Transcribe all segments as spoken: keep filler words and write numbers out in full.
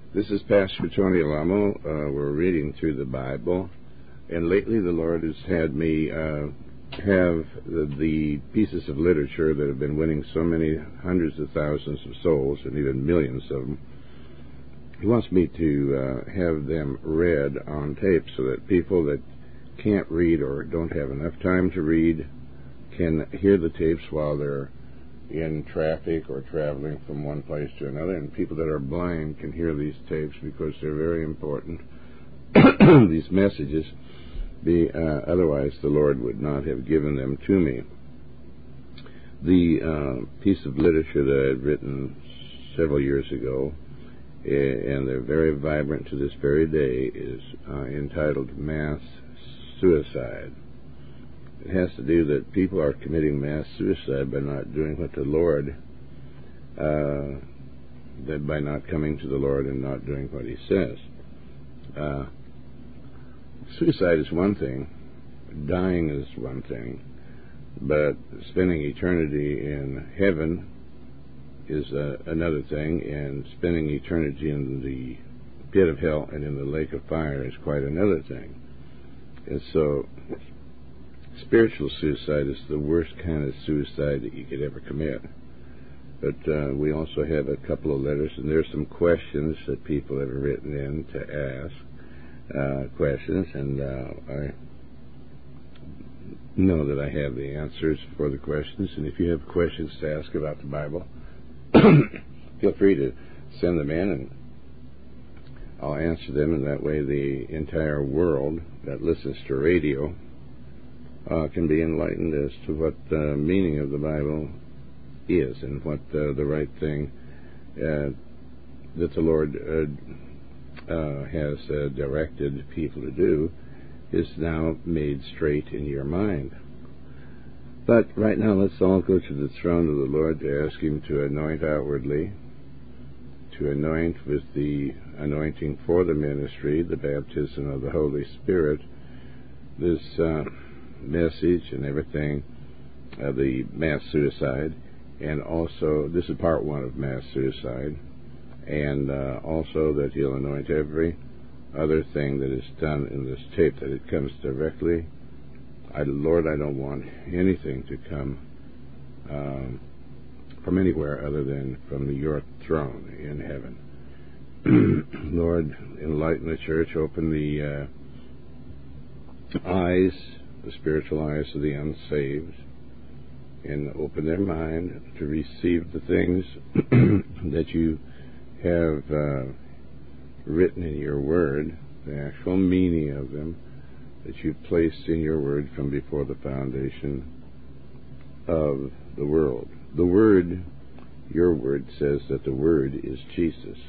This is Pastor Tony Alamo. Uh, we're reading through the Bible, and lately the Lord has had me uh, have the, the pieces of literature that have been winning so many hundreds of thousands of souls, and even millions of them. He wants me to uh, have them read on tape so that people that can't read or don't have enough time to read can hear the tapes while they're in traffic or traveling from one place to another, and people that are blind can hear these tapes because they're very important. These messages, the, uh, otherwise the Lord would not have given them to me. The uh, piece of literature that I had written several years ago, uh, and they're very vibrant to this very day, is uh, entitled Mass Suicide. It has to do that people are committing mass suicide by not doing what the Lord, uh, that by not coming to the Lord and not doing what He says. Uh, suicide is one thing, dying is one thing, but spending eternity in heaven is uh, another thing, and spending eternity in the pit of hell and in the lake of fire is quite another thing. And so spiritual suicide is the worst kind of suicide that you could ever commit. But uh, we also have a couple of letters, and there's some questions that people have written in to ask uh, questions, and uh, I know that I have the answers for the questions. And if you have questions to ask about the Bible, feel free to send them in, and I'll answer them, and that way the entire world that listens to radio Uh, can be enlightened as to what the meaning of the Bible is, and what uh, the right thing uh, that the Lord uh, uh, has uh, directed people to do is now made straight in your mind. But right now, let's all go to the throne of the Lord to ask Him to anoint outwardly, to anoint with the anointing for the ministry, the baptism of the Holy Spirit, this uh, message and everything, uh, the mass suicide, and also this is part one of mass suicide, and uh, also that He'll anoint every other thing that is done in this tape, that it comes directly. I, Lord, I don't want anything to come um, from anywhere other than from your throne in heaven. Lord, enlighten the church, open the uh, eyes, the spiritual eyes of the unsaved, and open their mind to receive the things that you have uh, written in your word, the actual meaning of them that you've placed in your word from before the foundation of the world. The word, your word, says that the word is Jesus.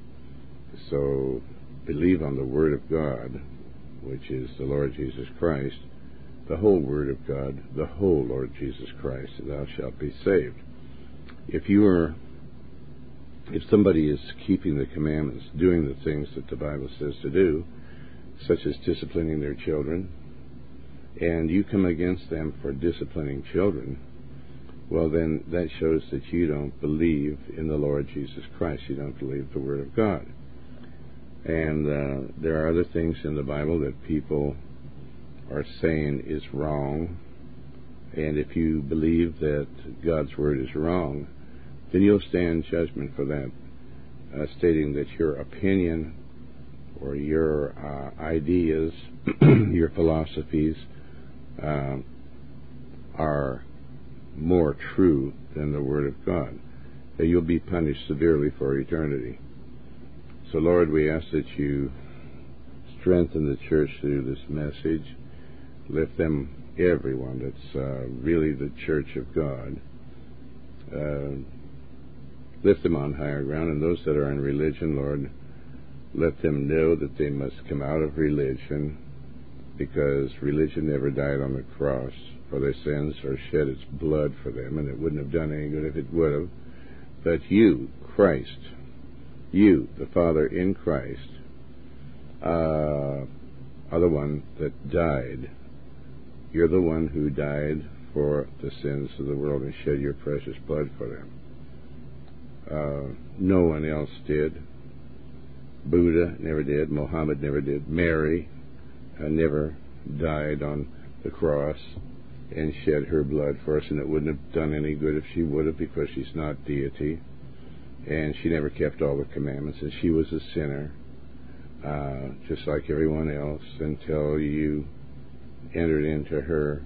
So believe on the word of God, which is the Lord Jesus Christ, the whole Word of God, the whole Lord Jesus Christ, and thou shalt be saved. If you are, if somebody is keeping the commandments, doing the things that the Bible says to do, such as disciplining their children, and you come against them for disciplining children, well then that shows that you don't believe in the Lord Jesus Christ. You don't believe the Word of God. And uh, there are other things in the Bible that people are saying is wrong, and if you believe that God's word is wrong, then you'll stand judgment for that, uh, stating that your opinion or your uh, ideas, your philosophies uh, are more true than the word of God. That you'll be punished severely for eternity. So Lord, we ask that you strengthen the church through this message. Lift them, everyone that's uh, really the church of God. Uh, lift them on higher ground, and those that are in religion, Lord, let them know that they must come out of religion, because religion never died on the cross for their sins or shed its blood for them, and it wouldn't have done any good if it would have. But you, Christ, you, the Father in Christ, uh, are the one that died. You're the one who died for the sins of the world and shed your precious blood for them. Uh, no one else did. Buddha never did. Muhammad never did. Mary uh, never died on the cross and shed her blood for us, and it wouldn't have done any good if she would have, because she's not deity. And she never kept all the commandments, and she was a sinner, uh, just like everyone else, until you entered into her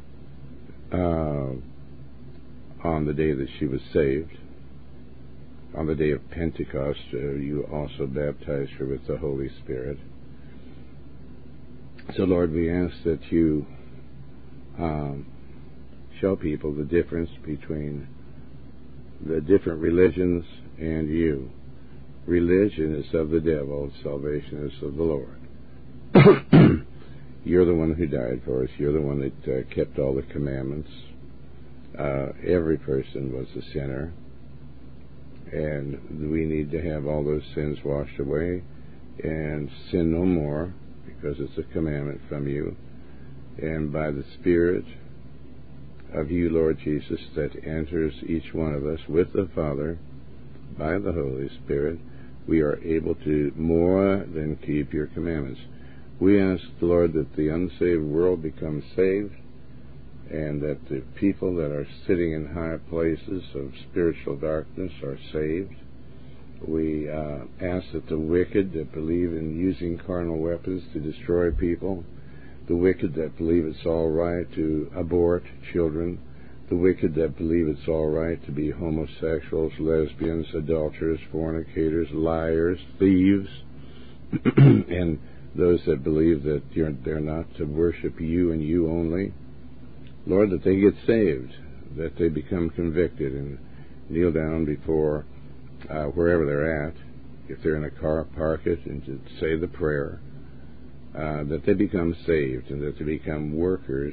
uh, on the day that she was saved. On the day of Pentecost, uh, you also baptized her with the Holy Spirit. So, Lord, we ask that you um, show people the difference between the different religions and you. Religion is of the devil, salvation is of the Lord. You're the one who died for us. You're the one that uh, kept all the commandments. Uh, every person was a sinner. And we need to have all those sins washed away and sin no more, because it's a commandment from you. And by the Spirit of you, Lord Jesus, that enters each one of us with the Father, by the Holy Spirit, we are able to more than keep your commandments. We ask, Lord, that the unsaved world become saved, and that the people that are sitting in high places of spiritual darkness are saved. We uh, ask that the wicked that believe in using carnal weapons to destroy people, the wicked that believe it's all right to abort children, the wicked that believe it's all right to be homosexuals, lesbians, adulterers, fornicators, liars, thieves, and those that believe that you're, they're not to worship you and you only, Lord, that they get saved, that they become convicted and kneel down before uh, wherever they're at. If they're in a car, park it and to say the prayer, uh, that they become saved and that they become workers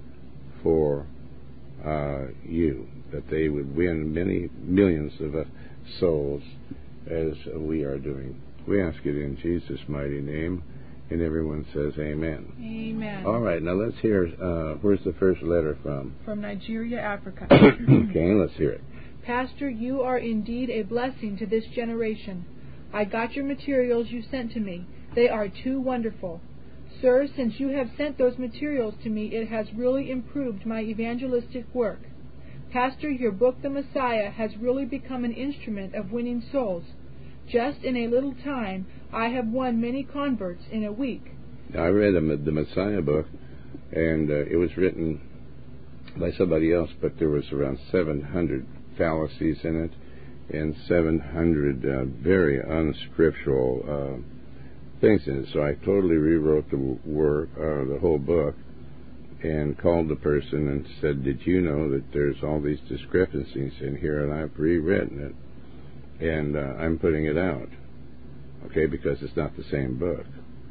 for uh, you, that they would win many millions of uh, souls as we are doing. We ask it in Jesus' mighty name. And everyone says amen. Amen. All right, now let's hear, uh, where's the first letter from? From Nigeria, Africa. Okay, let's hear it. Pastor, you are indeed a blessing to this generation. I got your materials you sent to me. They are too wonderful. Sir, since you have sent those materials to me, it has really improved my evangelistic work. Pastor, your book, The Messiah, has really become an instrument of winning souls. Just in a little time, I have won many converts in a week. I read the Messiah book, and uh, it was written by somebody else, but there was around seven hundred fallacies in it, and seven hundred uh, very unscriptural uh, things in it. So I totally rewrote the work, uh, the whole book, and called the person and said, "Did you know that there's all these discrepancies in here?" And I've rewritten it. And uh, I'm putting it out, okay, because it's not the same book.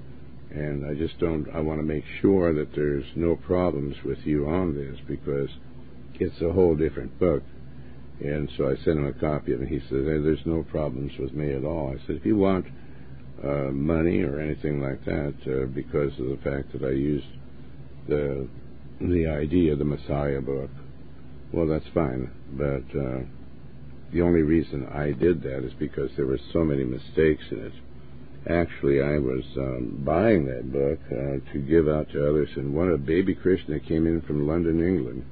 And I just don't, I want to make sure that there's no problems with you on this, because it's a whole different book. And so I sent him a copy of it, and he said, hey, there's no problems with me at all. I said, if you want uh, money or anything like that, uh, because of the fact that I used the, the idea of the Messiah book, well, that's fine, but... Uh, The only reason I did that is because there were so many mistakes in it. Actually, I was um, buying that book uh, to give out to others, and one a baby Christian that came in from London, England,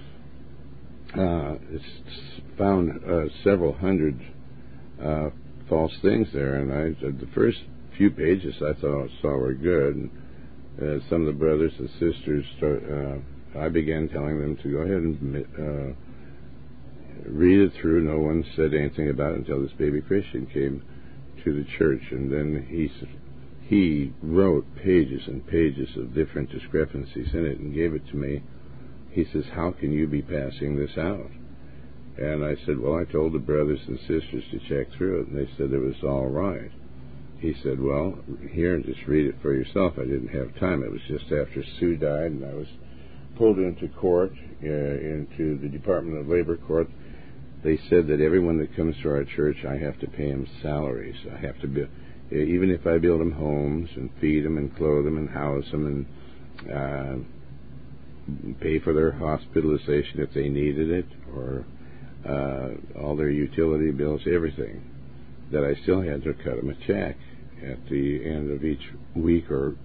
uh, found uh, several hundred uh, false things there. And I, the first few pages I thought saw were good. And uh, some of the brothers and sisters, start, uh, I began telling them to go ahead and Uh, read it through. No one said anything about it until this baby Christian came to the church, and then he he wrote pages and pages of different discrepancies in it and gave it to me. He says, how can you be passing this out? And I said, well, I told the brothers and sisters to check through it, and they said it was all right. He said, well, here, just read it for yourself. I didn't have time. It was just after Sue died, and I was pulled into court, uh, into the Department of Labor court. They said that everyone that comes to our church, I have to pay them salaries. I have to be, even if I build them homes and feed them and clothe them and house them and uh, pay for their hospitalization if they needed it, or uh, all their utility bills, everything, that I still had to cut them a check. at the end of each week, or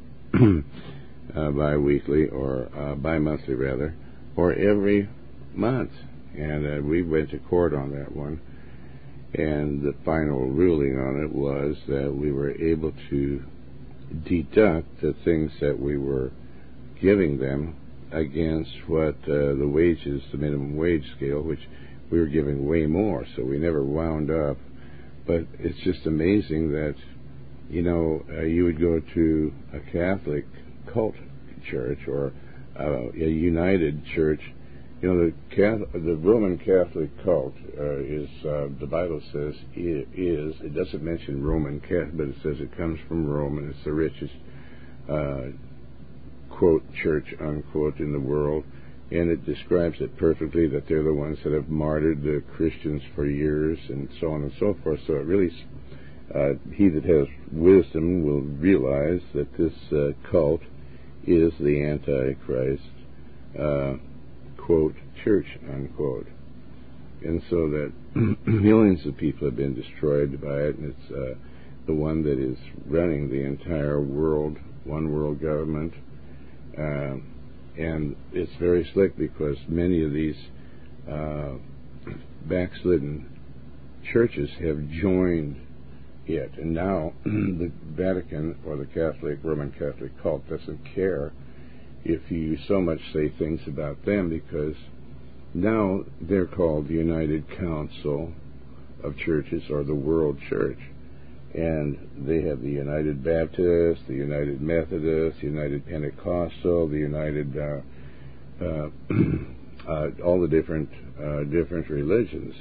uh, bi-weekly, or uh, bi-monthly rather, or every month. And uh, we went to court on that one, and the final ruling on it was that we were able to deduct the things that we were giving them against what uh, the wages, the minimum wage scale, which we were giving way more, so we never wound up. But it's just amazing that, you know, uh, you would go to a Catholic cult church or uh, a United church. You know, the Catholic, the Roman Catholic cult uh, is, uh, the Bible says, it is, it doesn't mention Roman Catholic, but it says it comes from Rome, and it's the richest, uh, quote, church, unquote, in the world. And it describes it perfectly, that they're the ones that have martyred the Christians for years, and so on and so forth. So it really, uh, he that has wisdom will realize that this uh, cult is the Antichrist, uh, quote, church, unquote. And so that millions of people have been destroyed by it, and it's uh, the one that is running the entire world, one world government. Uh, and it's very slick, because many of these uh, backslidden churches have joined it. And now the Vatican, or the Catholic, Roman Catholic cult, doesn't care if you so much say things about them, because now they're called the United Council of Churches, or the World Church. And they have the United Baptist, the United Methodist, the United Pentecostal, the United, uh, uh, uh, all the different uh, different religions.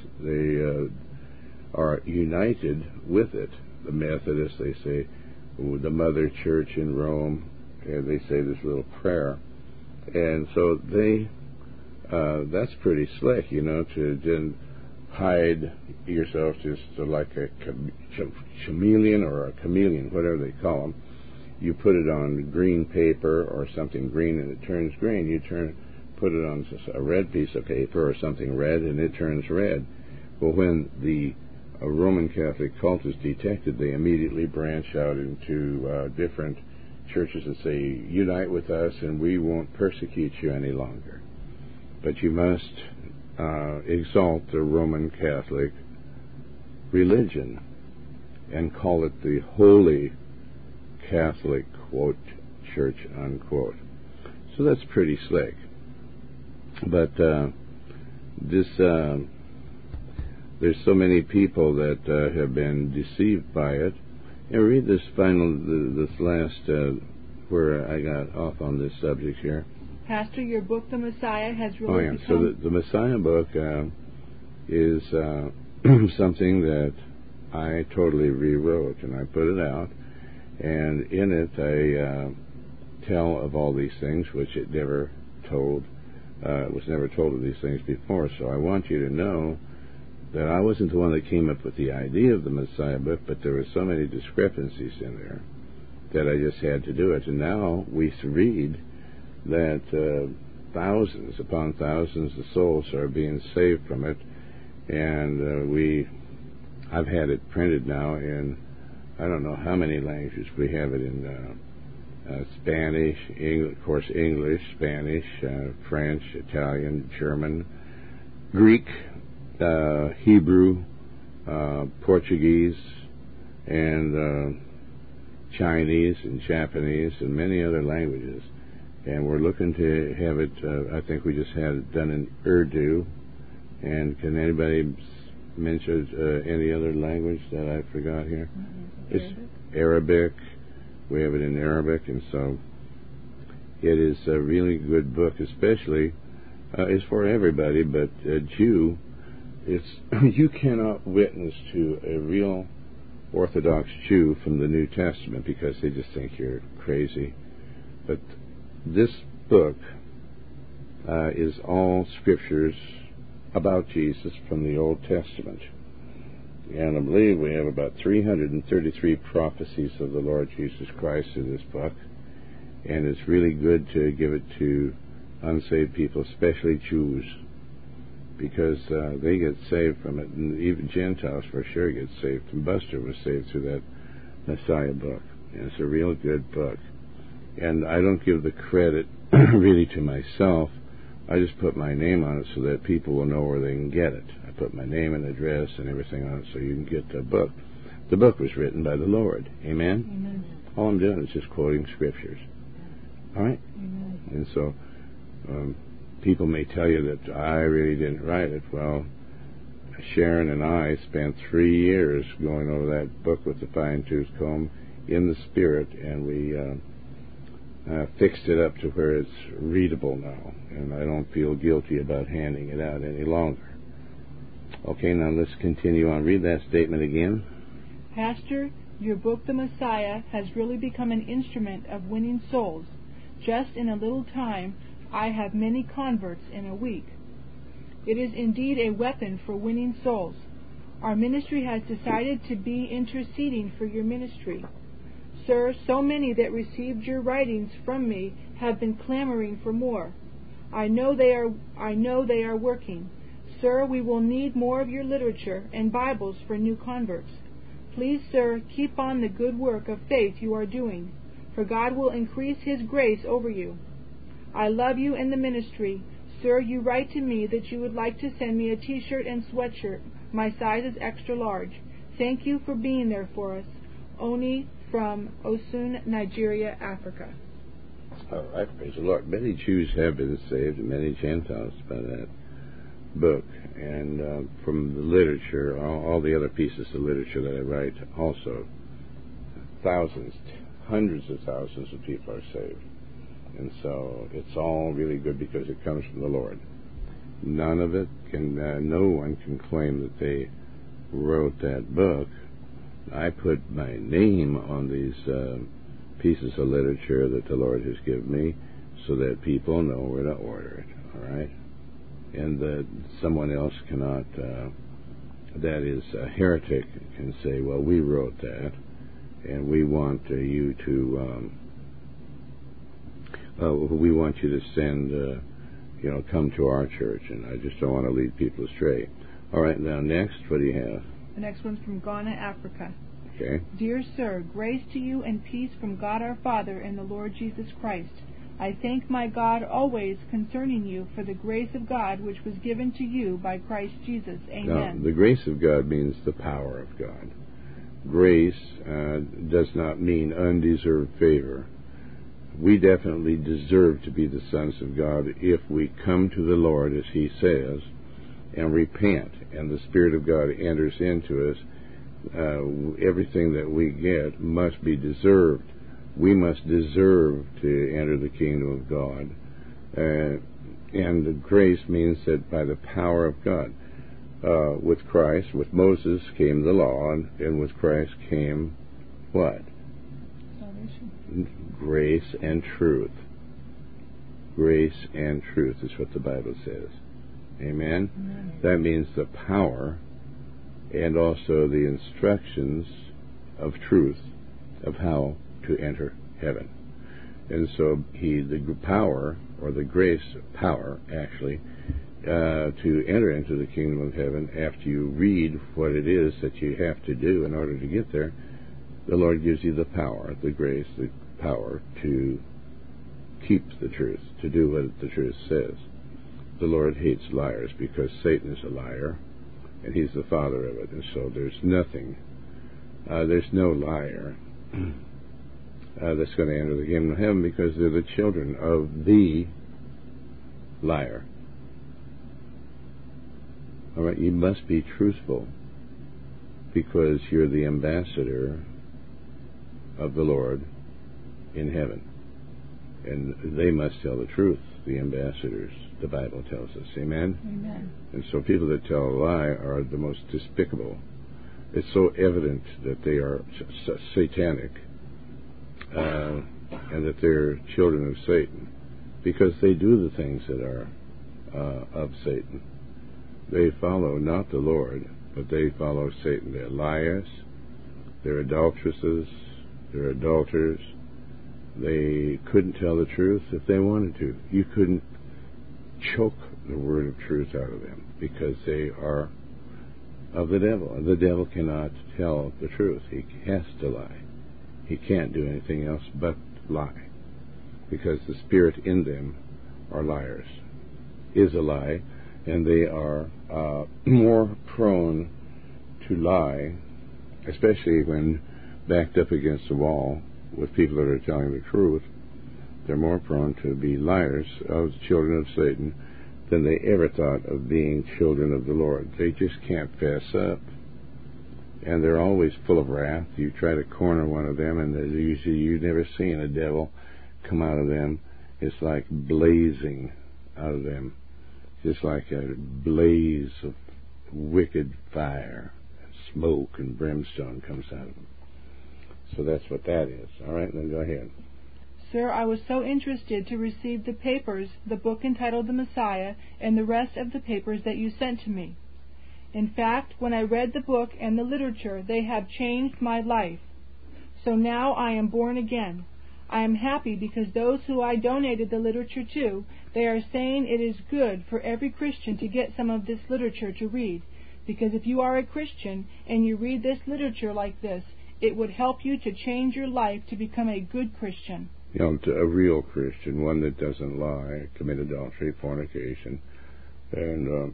They uh, are united with it. The Methodists, they say, the Mother Church in Rome, and they say this little prayer. And so they, uh, that's pretty slick, you know, to then hide yourself just like a chameleon or a chameleon, whatever they call them. You put it on green paper or something green and it turns green. You turn, put it on a red piece of paper or something red and it turns red. Well, when the uh, Roman Catholic cult is detected, they immediately branch out into uh, different churches and say, unite with us and we won't persecute you any longer. But you must uh, exalt the Roman Catholic religion and call it the Holy Catholic, quote, church, unquote. So that's pretty slick. But uh, this, uh, there's so many people that uh, have been deceived by it. And read this final, this last, uh, where I got off on this subject here. Pastor, your book, The Messiah, has really oh, yeah. become... So the, the Messiah book uh, is uh, something that I totally rewrote, and I put it out. And in it, I uh, tell of all these things, which it never told, uh, was never told of these things before. So I want you to know that I wasn't the one that came up with the idea of the Messiah book, but there were so many discrepancies in there that I just had to do it. And now we read that uh, thousands upon thousands of souls are being saved from it, and uh, we, I've had it printed now in I don't know how many languages. We have it in uh, uh, Spanish, English, of course English, Spanish, uh, French, Italian, German, Greek, uh, Hebrew, uh, Portuguese, and uh, Chinese and Japanese and many other languages. And we're looking to have it, uh, I think we just had it done in Urdu. And can anybody mention uh, any other language that I forgot here? Mm-hmm. It's Arabic. We have it in Arabic, and so it is a really good book, especially, uh, it's for everybody, but a Jew, it's, you cannot witness to a real Orthodox Jew from the New Testament because they just think you're crazy. But this book uh, is all scriptures about Jesus from the Old Testament. And I believe we have about three hundred thirty-three prophecies of the Lord Jesus Christ in this book. And it's really good to give it to unsaved people, especially Jews, because uh, they get saved from it. And even Gentiles for sure get saved. And Buster was saved through that Messiah book. And it's a real good book. And I don't give the credit really to myself. I just put my name on it so that people will know where they can get it. I put my name and address and everything on it so you can get the book. The book was written by the Lord. Amen? Amen. All I'm doing is just quoting scriptures. All right? Amen. And so um, people may tell you that I really didn't write it. Well, Sharon and I spent three years going over that book with the fine-tooth comb in the Spirit, and we uh, uh, fixed it up to where it's readable now, and I don't feel guilty about handing it out any longer. Okay, now let's continue on. Read that statement again. Pastor, your book, The Messiah, has really become an instrument of winning souls. Just in a little time, I have many converts in a week. It is indeed a weapon for winning souls. Our ministry has decided to be interceding for your ministry. Sir, so many that received your writings from me have been clamoring for more. I know they are I know they are working. Sir, we will need more of your literature and Bibles for new converts. Please, sir, keep on the good work of faith you are doing, for God will increase His grace over you. I love you and the ministry. Sir, you write to me that you would like to send me a t-shirt and sweatshirt. My size is extra large. Thank you for being there for us. Oni from Osun, Nigeria, Africa. All right, praise the Lord. Many Jews have been saved and many Gentiles by that book. And uh, from the literature, all, all the other pieces of literature that I write, also, thousands, hundreds of thousands of people are saved. And so it's all really good because it comes from the Lord. None of it can, uh, no one can claim that they wrote that book. I put my name on these uh, pieces of literature that the Lord has given me so that people know where to order it, all right? And that someone else cannot, uh, that is a heretic, can say, well, we wrote that, and we want uh, you to... Um, Uh, we want you to send, uh, you know, come to our church, and I just don't want to lead people astray. All right, now next, what do you have? The next one's from Ghana, Africa. Okay. Dear sir, grace to you and peace from God our Father and the Lord Jesus Christ. I thank my God always concerning you for the grace of God which was given to you by Christ Jesus. Amen. Now, the grace of God means the power of God. Grace uh, does not mean undeserved favor. We definitely deserve to be the sons of God if we come to the Lord, as He says, and repent, and the Spirit of God enters into us. Uh, everything that we get must be deserved. We must deserve to enter the kingdom of God. Uh, and the grace means that by the power of God. Uh, with Christ, with Moses came the law, and, and with Christ came what? Grace and truth. Grace and truth is what the Bible says. Amen? Amen. That means the power and also the instructions of truth of how to enter heaven. And so he, the power, or the grace power, actually, uh, to enter into the kingdom of heaven, after you read what it is that you have to do in order to get there, the Lord gives you the power, the grace, the power to keep the truth, to do what the truth says. The Lord hates liars because Satan is a liar, and he's the father of it. And so there's nothing, uh, there's no liar uh, that's going to enter the kingdom of heaven because they're the children of the liar. All right, you must be truthful because you're the ambassador of the Lord in heaven. And they must tell the truth, the ambassadors, the Bible tells us. Amen? Amen. And so people that tell a lie are the most despicable. It's so evident that they are satanic uh, and that they're children of Satan because they do the things that are uh, of Satan. They follow not the Lord, but they follow Satan. They're liars, they're adulteresses, they're adulterers. They couldn't tell the truth if they wanted to. You couldn't choke the word of truth out of them because they are of the devil. And the devil cannot tell the truth. He has to lie. He can't do anything else but lie, because the spirit in them are liars, is a lie, and they are uh, more prone to lie, especially when backed up against the wall with people that are telling the truth. They're more prone to be liars of the children of Satan than they ever thought of being children of the Lord. They just can't fess up. And they're always full of wrath. You try to corner one of them, and usually you've never seen a devil come out of them. It's like blazing out of them. Just like a blaze of wicked fire, and smoke and brimstone comes out of them. So that's what that is. All right, then go ahead. Sir, I was so interested to receive the papers, the book entitled The Messiah, and the rest of the papers that you sent to me. In fact, when I read the book and the literature, they have changed my life. So now I am born again. I am happy because those who I donated the literature to, they are saying it is good for every Christian to get some of this literature to read, because if you are a Christian and you read this literature like this, it would help you to change your life to become a good Christian. You know, to a real Christian, one that doesn't lie, commit adultery, fornication, and uh,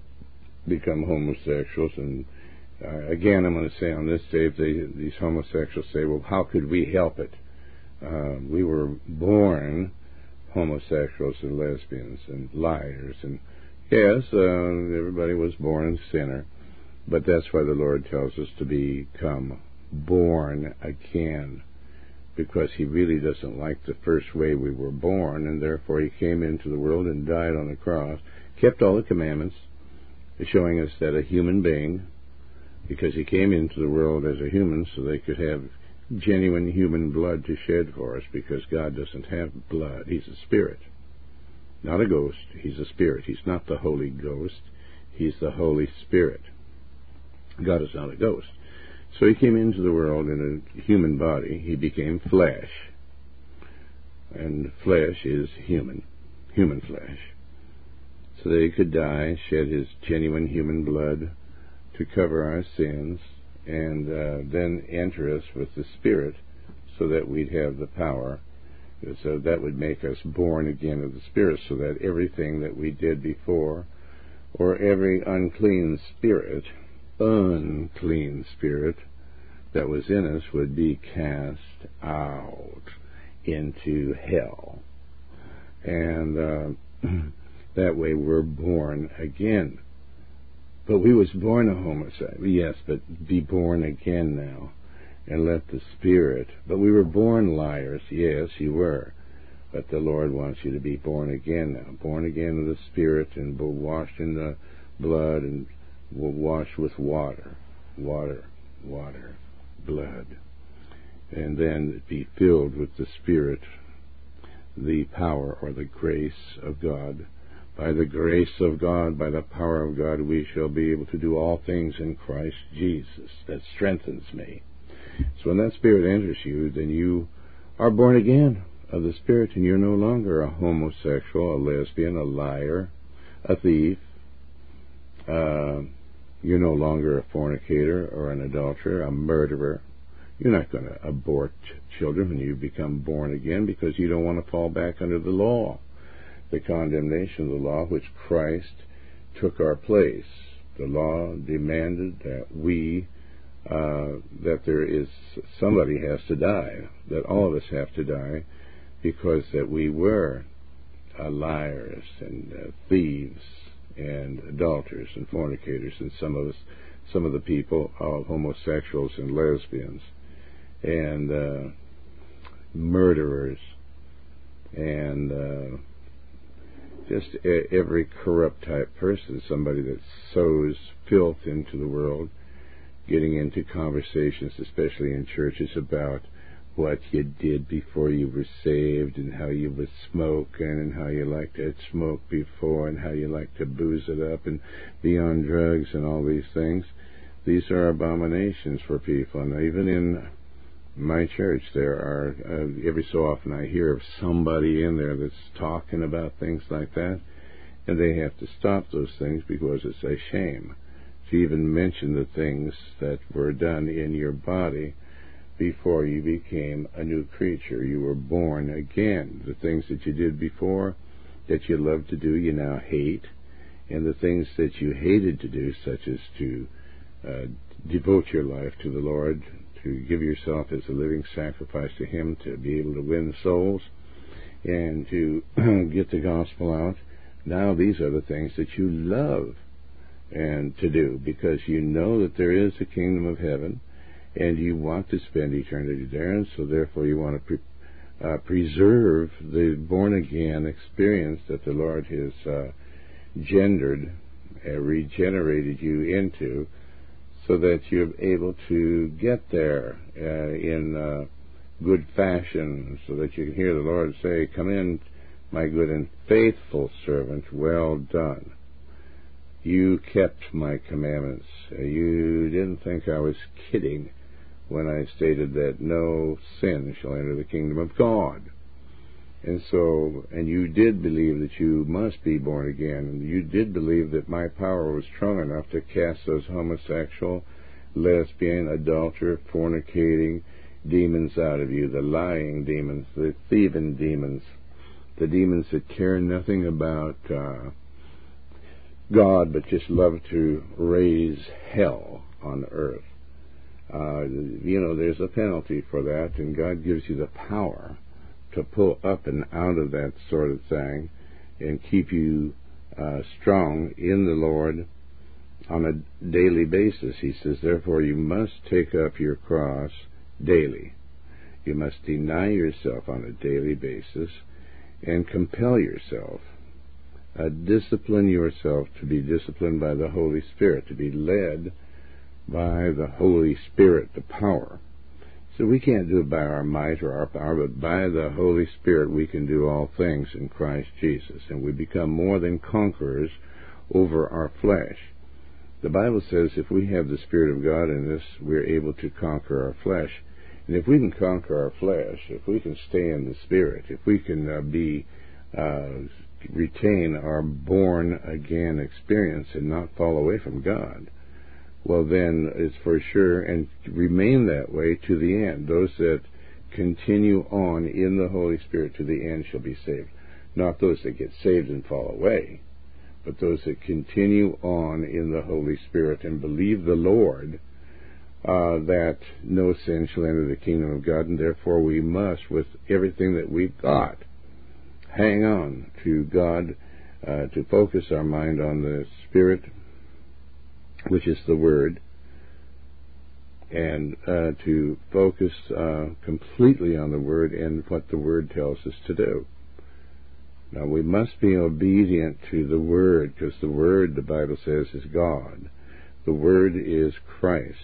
become homosexuals. And uh, again, I'm going to say on this day, if they, these homosexuals say, well, how could we help it? Uh, we were born homosexuals and lesbians and liars. And yes, uh, everybody was born a sinner, but that's why the Lord tells us to become born again, because he really doesn't like the first way we were born, and therefore he came into the world and died on the cross, kept all the commandments, showing us that a human being, because he came into the world as a human so they could have genuine human blood to shed for us, because God doesn't have blood. He's a spirit, not a ghost. He's a spirit. He's not the Holy Ghost. He's the Holy Spirit. God is not a ghost. So he came into the world in a human body. He became flesh. And flesh is human, human flesh. So that he could die, shed his genuine human blood to cover our sins, and uh, then enter us with the Spirit so that we'd have the power. So that would make us born again of the Spirit, so that everything that we did before, or every unclean spirit, unclean spirit that was in us would be cast out into hell. And uh, that way we're born again. But we was born a homosexual, yes, but be born again now, and let the Spirit. But we were born liars, yes, you were. But the Lord wants you to be born again now, born again of the Spirit, and washed in the blood, and washed with water, water, water, blood, and then be filled with the Spirit, the power or the grace of God. By the grace of God, by the power of God, we shall be able to do all things in Christ Jesus. That strengthens me. So when that Spirit enters you, then you are born again of the Spirit, and you're no longer a homosexual, a lesbian, a liar, a thief. Uh, you're no longer a fornicator or an adulterer, a murderer. You're not going to abort children when you become born again, because you don't want to fall back under the law, the condemnation of the law, which Christ took our place. The law demanded that we, uh, that there is, somebody has to die, that all of us have to die, because that we were uh, liars and uh, thieves and adulterers and fornicators, and some of us, some of the people are homosexuals and lesbians, and uh, murderers, and uh, just a, every corrupt type person, somebody that sows filth into the world, getting into conversations, especially in churches, about what you did before you were saved, and how you were smoking, and how you liked to smoke before, and how you liked to booze it up and be on drugs and all these things. These are abominations for people. And even in my church, there are, uh, every so often I hear of somebody in there that's talking about things like that, and they have to stop those things, because it's a shame to even mention the things that were done in your body before you became a new creature. You were born again. The things that you did before that you loved to do, you now hate. And the things that you hated to do, such as to uh, devote your life to the Lord, to give yourself as a living sacrifice to Him, to be able to win souls, and to get the gospel out. Now these are the things that you love and to do, because you know that there is a kingdom of heaven, and you want to spend eternity there, and so therefore you want to pre- uh, preserve the born-again experience that the Lord has uh, gendered, uh, regenerated you into, so that you're able to get there uh, in uh, good fashion, so that you can hear the Lord say, "Come in, my good and faithful servant, well done. You kept my commandments. Uh, you didn't think I was kidding when I stated that no sin shall enter the kingdom of God." And so, and you did believe that you must be born again, and you did believe that my power was strong enough to cast those homosexual, lesbian, adulterer, fornicating demons out of you, the lying demons, the thieving demons, the demons that care nothing about uh, God but just love to raise hell on earth. Uh, you know, there's a penalty for that, and God gives you the power to pull up and out of that sort of thing and keep you uh, strong in the Lord on a daily basis. He says, therefore, you must take up your cross daily. You must deny yourself on a daily basis and compel yourself. Uh, discipline yourself to be disciplined by the Holy Spirit, to be led by the Holy Spirit, the power. So we can't do it by our might or our power, but by the Holy Spirit we can do all things in Christ Jesus, and we become more than conquerors over our flesh. The Bible says if we have the Spirit of God in us, we're able to conquer our flesh. And if we can conquer our flesh, if we can stay in the Spirit, if we can uh, be uh, retain our born-again experience and not fall away from God, well, then it's for sure, and remain that way to the end. Those that continue on in the Holy Spirit to the end shall be saved. Not those that get saved and fall away, but those that continue on in the Holy Spirit and believe the Lord, uh, that no sin shall enter the kingdom of God, and therefore we must, with everything that we've got, hang on to God, uh, to focus our mind on the Spirit, which is the Word, and uh, to focus uh, completely on the Word and what the Word tells us to do. Now, we must be obedient to the Word, because the Word, the Bible says, is God. The Word is Christ.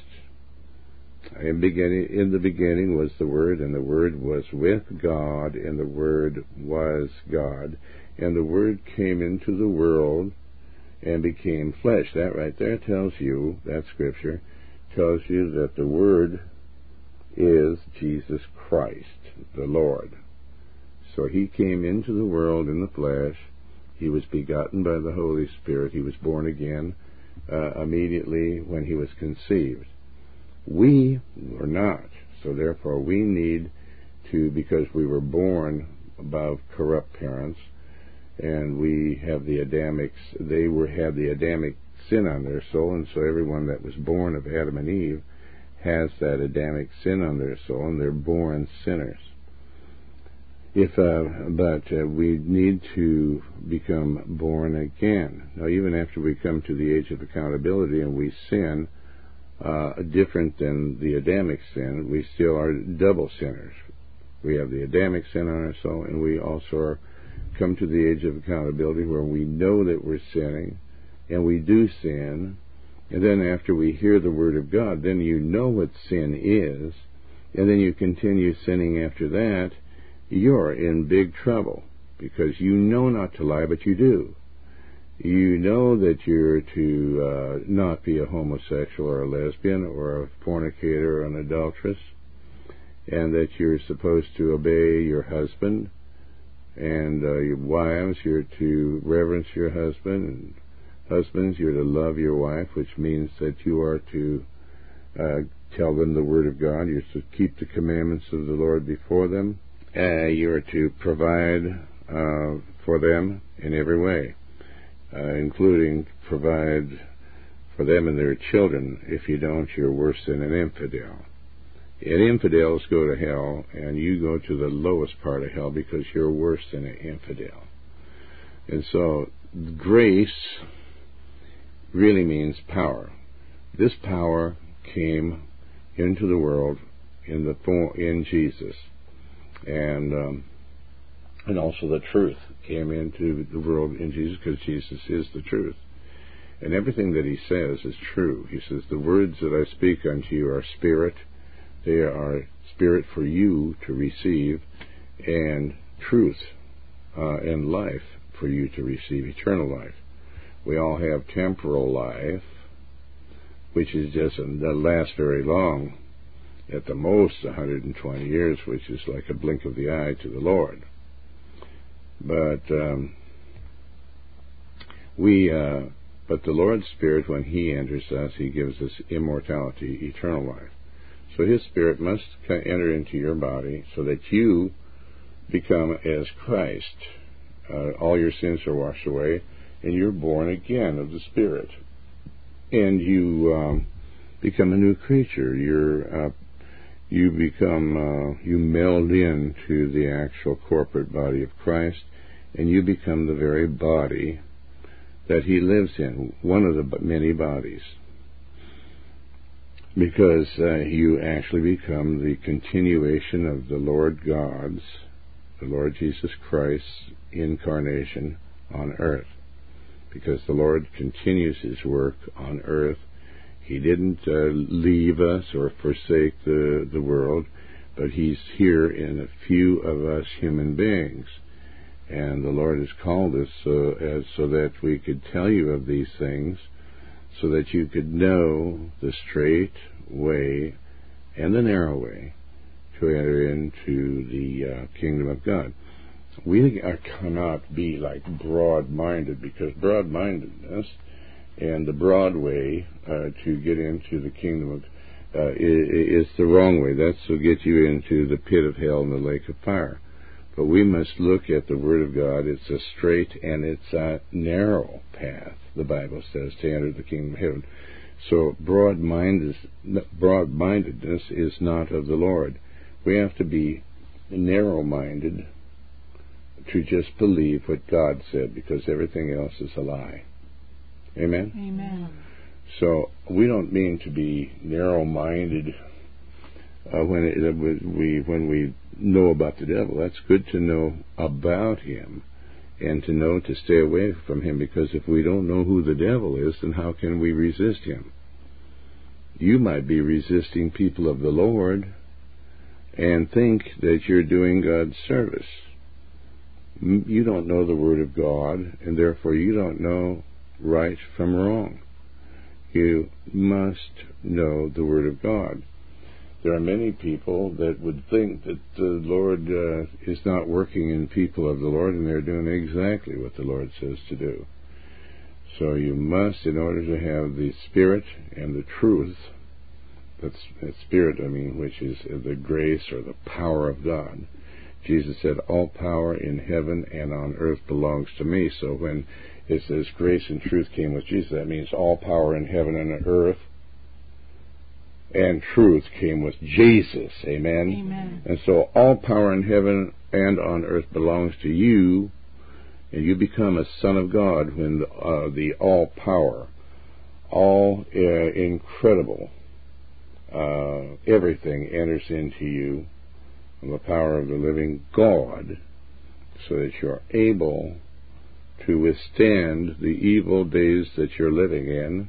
In, beginning, in the beginning was the Word, and the Word was with God, and the Word was God. And the Word came into the world and became flesh. That right there tells you, that scripture tells you that the Word is Jesus Christ, the Lord. So He came into the world in the flesh. He was begotten by the Holy Spirit. He was born again uh, immediately when He was conceived. We were not. So therefore we need to, because we were born above corrupt parents, and we have the Adamic, they were had the Adamic sin on their soul, and so everyone that was born of Adam and Eve has that Adamic sin on their soul, and they're born sinners. If, uh, but uh, we need to become born again. Now, even after we come to the age of accountability and we sin, uh, different than the Adamic sin, we still are double sinners. We have the Adamic sin on our soul, and we also are come to the age of accountability where we know that we're sinning, and we do sin, and then after we hear the Word of God, then you know what sin is, and then you continue sinning after that, you're in big trouble, because you know not to lie, but you do. You know that you're to uh, not be a homosexual or a lesbian or a fornicator or an adulteress, and that you're supposed to obey your husband, and uh, your wives, you're to reverence your husband, and husbands, you're to love your wife, which means that you are to uh, tell them the Word of God. You're to keep the commandments of the Lord before them. Uh, you are to provide uh, for them in every way, uh, including provide for them and their children. If you don't, you're worse than an infidel. And infidels go to hell, and you go to the lowest part of hell because you're worse than an infidel. And so grace really means power. This power came into the world in the form, in Jesus, and um, and also the truth came into the world in Jesus, because Jesus is the truth. And everything that he says is true. He says, the words that I speak unto you are spirit. They are spirit for you to receive, and truth uh, and life for you to receive, eternal life. We all have temporal life, which is just doesn't last very long, at the most one hundred twenty years, which is like a blink of the eye to the Lord. But um, we, uh, but the Lord's Spirit, when He enters us, He gives us immortality, eternal life. So His Spirit must enter into your body so that you become as Christ. Uh, all your sins are washed away, and you're born again of the Spirit. And you um, become a new creature. You're, uh, you become, uh, you meld into the actual corporate body of Christ, and you become the very body that He lives in, one of the many bodies. Because uh, you actually become the continuation of the Lord God's, the Lord Jesus Christ's incarnation on earth. Because the Lord continues His work on earth. He didn't uh, leave us or forsake the, the world, but He's here in a few of us human beings. And the Lord has called us uh, as, so that we could tell you of these things, so that you could know the straight way and the narrow way to enter into the uh, kingdom of God. We are, cannot be like broad-minded, because broad-mindedness and the broad way uh, to get into the kingdom of uh, is, is the wrong way. That's to get you into the pit of hell and the lake of fire. But we must look at the Word of God. It's a straight and it's a narrow path, the Bible says, to enter the kingdom of heaven. So broad-mindedness, broad-mindedness is not of the Lord. We have to be narrow-minded to just believe what God said, because everything else is a lie. Amen? Amen. So we don't mean to be narrow-minded uh, when it, uh, we when we know about the devil. That's good to know about him and to know to stay away from him, because if we don't know who the devil is, then how can we resist him? You might be resisting people of the Lord and think that you're doing God's service. You don't know the Word of God, and therefore you don't know right from wrong. You must know the Word of God. There are many people that would think that the Lord uh, is not working in people of the Lord, and they're doing exactly what the Lord says to do. So you must, in order to have the Spirit and the truth, that's, that's Spirit, I mean, which is the grace or the power of God. Jesus said, all power in heaven and on earth belongs to me. So when it says grace and truth came with Jesus, that means all power in heaven and on earth and truth came with Jesus. Amen? Amen. And so all power in heaven and on earth belongs to you, and you become a son of God when the, uh, the all power, all uh, incredible, uh, everything enters into you from the power of the living God, so that you're able to withstand the evil days that you're living in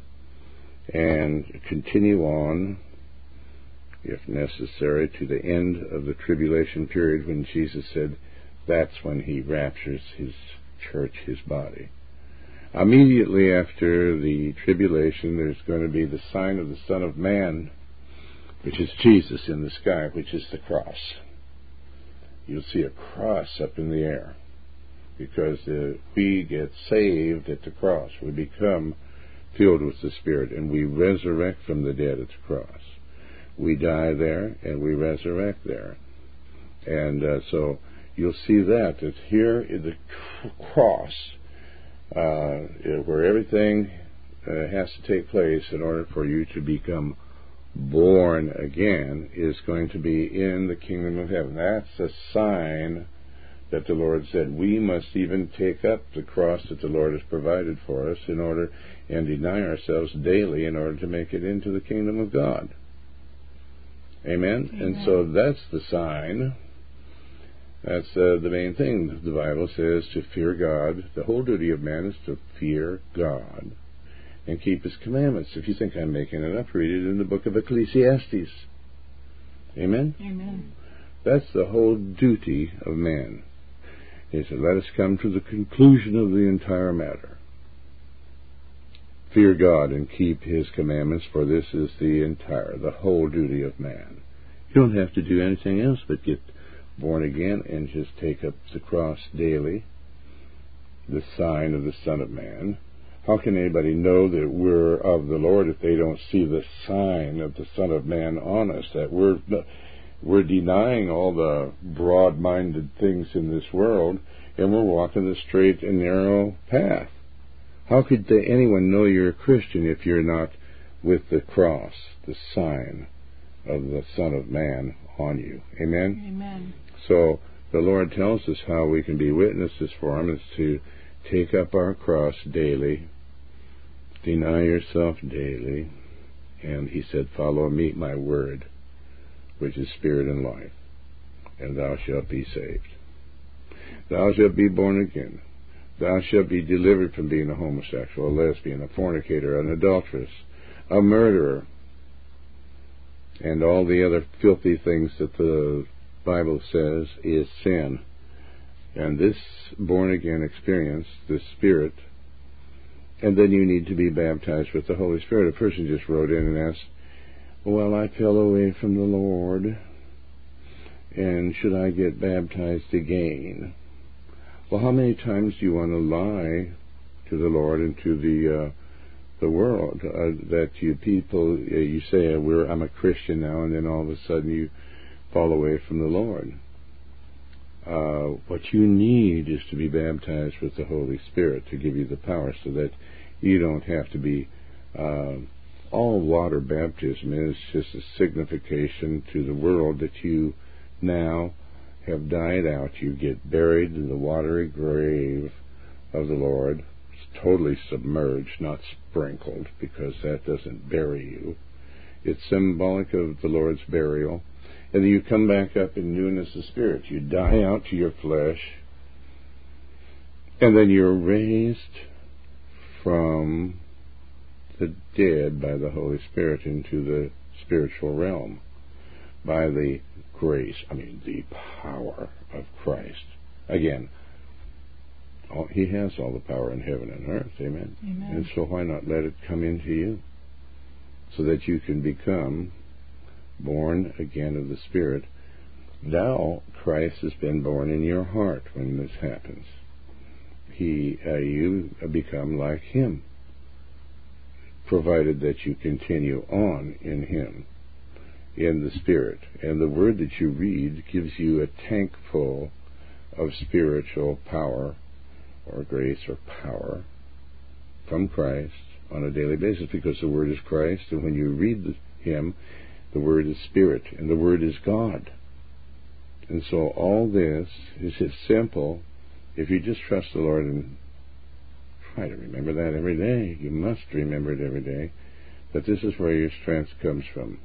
and continue on, if necessary, to the end of the tribulation period, when Jesus said that's when He raptures His church, His body. Immediately after the tribulation, there's going to be the sign of the Son of Man, which is Jesus in the sky, which is the cross. You'll see a cross up in the air, because uh, we get saved at the cross. We become filled with the Spirit, and we resurrect from the dead at the cross. We die there and we resurrect there. And uh, so you'll see that, that here in the cross, uh, where everything uh, has to take place in order for you to become born again, is going to be in the kingdom of heaven. That's a sign that the Lord said we must even take up the cross that the Lord has provided for us in order and deny ourselves daily in order to make it into the kingdom of God. Amen? Amen. And so that's the sign. That's uh, the main thing. The Bible says to fear God. The whole duty of man is to fear God and keep His commandments. If you think I'm making it up, read it in the book of Ecclesiastes. Amen? Amen. That's the whole duty of man. He said, let us come to the conclusion of the entire matter. Fear God and keep His commandments, for this is the entire, the whole duty of man. You don't have to do anything else but get born again and just take up the cross daily, the sign of the Son of Man. How can anybody know that we're of the Lord if they don't see the sign of the Son of Man on us, that we're we're denying all the broad-minded things in this world, and we're walking the straight and narrow path? How could they, anyone know you're a Christian if you're not with the cross, the sign of the Son of Man on you? Amen? Amen. So the Lord tells us how we can be witnesses for Him is to take up our cross daily, deny yourself daily, and He said, follow me, my word, which is spirit and life, and thou shalt be saved. Thou shalt be born again. Thou shalt be delivered from being a homosexual, a lesbian, a fornicator, an adulteress, a murderer, and all the other filthy things that the Bible says is sin. And this born-again experience, this Spirit, and then you need to be baptized with the Holy Spirit. A person just wrote in and asked, well, I fell away from the Lord, and should I get baptized again? Well, how many times do you want to lie to the Lord and to the uh, the world uh, that you people, uh, you say, We're, I'm a Christian now, and then all of a sudden you fall away from the Lord? Uh, what you need is to be baptized with the Holy Spirit to give you the power so that you don't have to be... Uh, all water baptism is just a signification to the world that you now have died out. You get buried in the watery grave of the Lord. It's totally submerged, not sprinkled, because that doesn't bury you. It's symbolic of the Lord's burial. And then you come back up in newness of spirit. You die out to your flesh, and then you're raised from the dead by the Holy Spirit into the spiritual realm by the grace, I mean the power of Christ. Again, all, He has all the power in heaven and earth, amen? Amen. And so why not let it come into you so that you can become born again of the Spirit. Now Christ has been born in your heart when this happens. He, uh, you become like Him, provided that you continue on in Him, in the Spirit. And the Word that you read gives you a tank full of spiritual power or grace or power from Christ on a daily basis, because the Word is Christ, and when you read Him, the Word is Spirit, and the Word is God. And so all this is just simple. If you just trust the Lord and try to remember that every day, you must remember it every day, that this is where your strength comes from.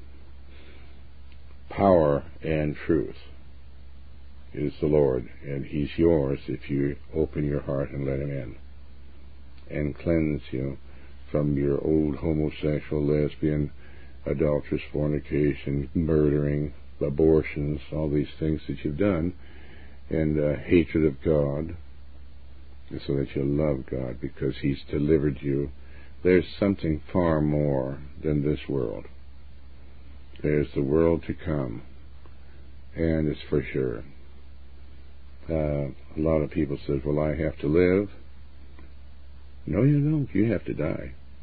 Power and truth is the Lord, and He's yours if you open your heart and let Him in and cleanse you from your old homosexual, lesbian, adulterous, fornication, murdering, abortions, all these things that you've done, and uh, hatred of God, so that you'll love God because He's delivered you. There's something far more than this world. There's the world to come, and it's for sure. Uh, a lot of people say, well, I have to live. No, you don't. You have to die.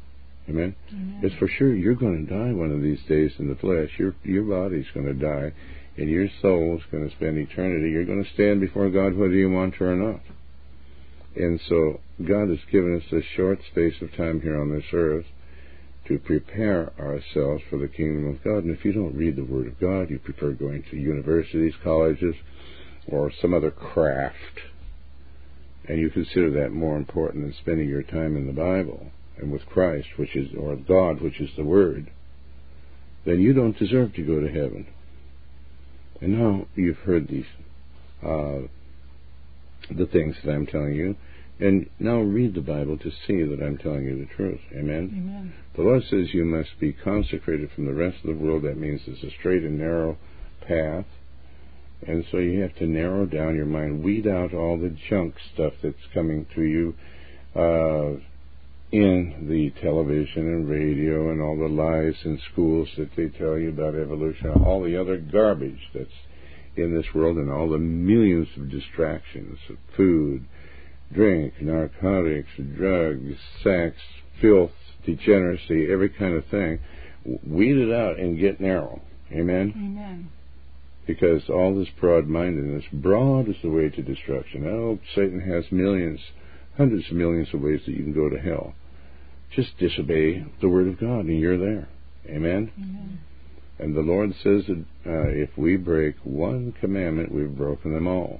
Amen? Amen. It's for sure you're going to die one of these days in the flesh. Your your body's going to die, and your soul's going to spend eternity. You're going to stand before God whether you want to or not. And so God has given us a short space of time here on this earth to prepare ourselves for the kingdom of God. And if you don't read the Word of God, you prefer going to universities, colleges, or some other craft, and you consider that more important than spending your time in the Bible and with Christ, which is, or God, which is the Word, then you don't deserve to go to heaven. And now you've heard these, uh, the things that I'm telling you, and now read the Bible to see that I'm telling you the truth. Amen? Amen. The Lord says you must be consecrated from the rest of the world. That means it's a straight and narrow path. And so you have to narrow down your mind, weed out all the junk stuff that's coming to you uh, in the television and radio and all the lies in schools that they tell you about evolution, all the other garbage that's in this world, and all the millions of distractions of food, drink, narcotics, drugs, sex, filth, degeneracy, every kind of thing. Weed it out and get narrow. Amen? Amen. Because all this broad-mindedness, broad is the way to destruction. Oh, Satan has millions, hundreds of millions of ways that you can go to hell. Just disobey the Word of God and you're there. Amen? Amen. And the Lord says that uh, if we break one commandment, we've broken them all.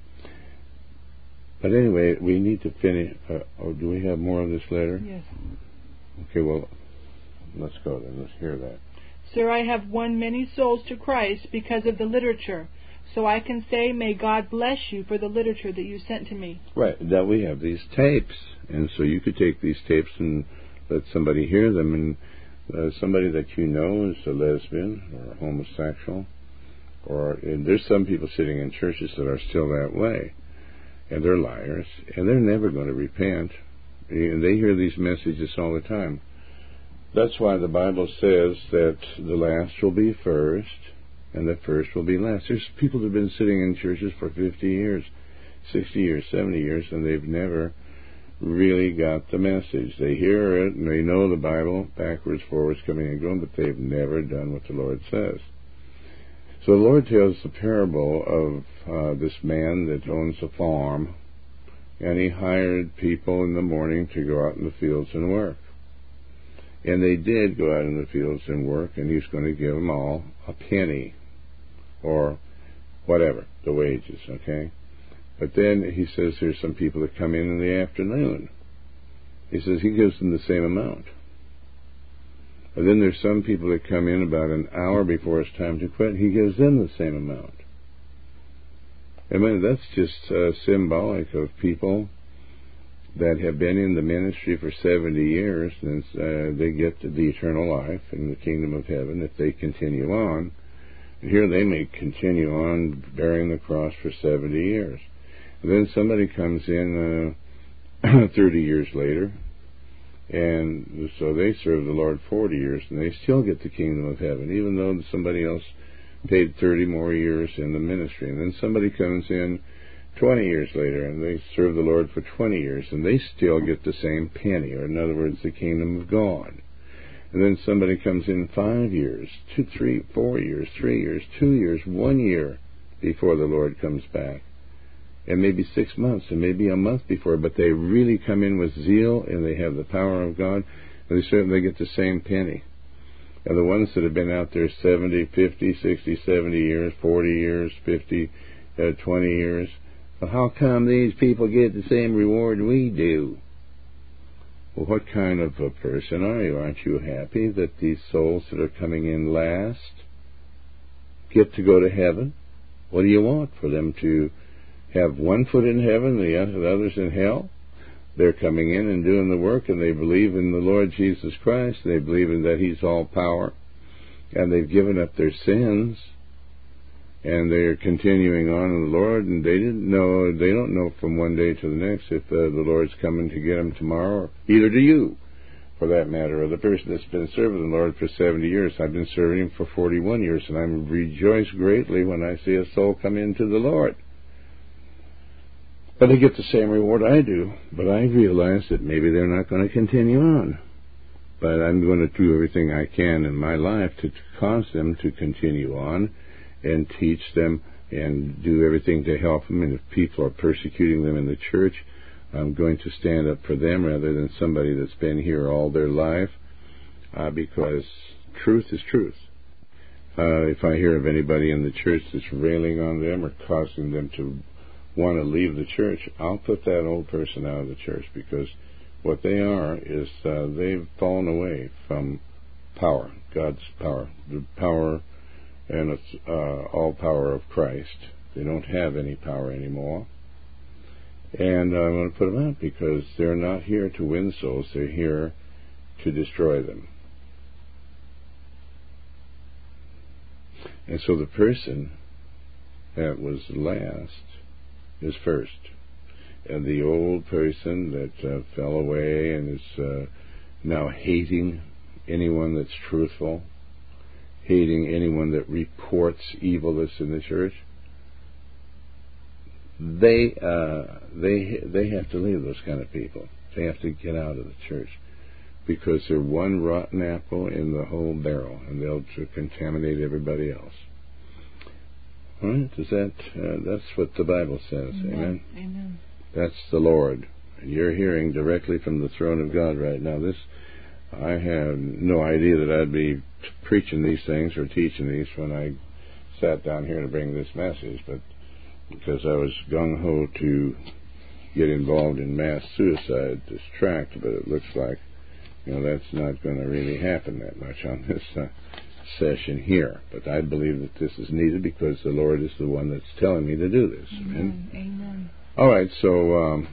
But anyway, we need to finish. Uh, oh, do we have more of this later? Yes. Okay, well, let's go then. Let's hear that. Sir, I have won many souls to Christ because of the literature. So I can say, may God bless you for the literature that you sent to me. Right. That we have these tapes. And so you could take these tapes and let somebody hear them. And uh, somebody that you know is a lesbian or a homosexual. Or and there's some people sitting in churches that are still that way. And they're liars. And they're never going to repent. And they hear these messages all the time. That's why the Bible says that the last will be first and the first will be last. There's people that have been sitting in churches for fifty years, sixty years, seventy years, and they've never really got the message. They hear it and they know the Bible backwards, forwards, coming and going, but they've never done what the Lord says. So the Lord tells the parable of uh, this man that owns a farm, and he hired people in the morning to go out in the fields and work. And they did go out in the fields and work, and he's going to give them all a penny or whatever, the wages, okay? But then he says there's some people that come in in the afternoon. He says he gives them the same amount. And then there's some people that come in about an hour before it's time to quit. He gives them the same amount. I mean, that's just uh, symbolic of people that have been in the ministry for seventy years, and uh, they get the eternal life in the kingdom of heaven if they continue on. And here they may continue on bearing the cross for seventy years. And then somebody comes in uh, thirty years later, and so they serve the Lord forty years, and they still get the kingdom of heaven, even though somebody else paid thirty more years in the ministry. And then somebody comes in twenty years later, and they serve the Lord for twenty years, and they still get the same penny, or in other words, the kingdom of God. And then somebody comes in five years, two, three, four years, three years, two years, one year before the Lord comes back, and maybe six months, and maybe a month before, but they really come in with zeal, and they have the power of God, and they certainly get the same penny. And the ones that have been out there seventy, fifty, sixty, seventy years, forty years, fifty, uh, twenty years, well, how come these people get the same reward we do? Well, what kind of a person are you? Aren't you happy that these souls that are coming in last get to go to heaven? What do you want? For them to have one foot in heaven, the others in hell? They're coming in and doing the work, and they believe in the Lord Jesus Christ. They believe in that He's all power, and they've given up their sins. And they're continuing on in the Lord, and they didn't know, they don't know from one day to the next if uh, the Lord's coming to get them tomorrow, or either do you, for that matter, or the person that's been serving the Lord for seventy years. I've been serving Him for forty-one years, and I rejoice greatly when I see a soul come into the Lord. But they get the same reward I do, but I realize that maybe they're not going to continue on. but I'm going to do everything I can in my life to cause them to continue on and teach them and do everything to help them. And if people are persecuting them in the church, I'm going to stand up for them rather than somebody that's been here all their life, uh, because truth is truth. Uh, if I hear of anybody in the church that's railing on them or causing them to want to leave the church, I'll put that old person out of the church, because what they are is uh, they've fallen away from power, God's power, the power and it's uh, all power of Christ. They don't have any power anymore. And I want to put them out because they're not here to win souls. They're here to destroy them. And so the person that was last is first. And the old person that uh, fell away and is uh, now hating anyone that's truthful, hating anyone that reports evil that's in the church, they uh, they they have to leave those kind of people. They have to get out of the church, because they're one rotten apple in the whole barrel, and they'll contaminate everybody else. All right? Does that uh, that's what the Bible says? Amen. Amen. Amen. That's the Lord. You're hearing directly from the throne of God right now. This, I have no idea that I'd be preaching these things or teaching these when I sat down here to bring this message, but because I was gung-ho to get involved in mass suicide this tract, but it looks like, you know, that's not going to really happen that much on this uh, session here. But I believe that this is needed because the Lord is the one that's telling me to do this. Amen. Amen. All right, so um,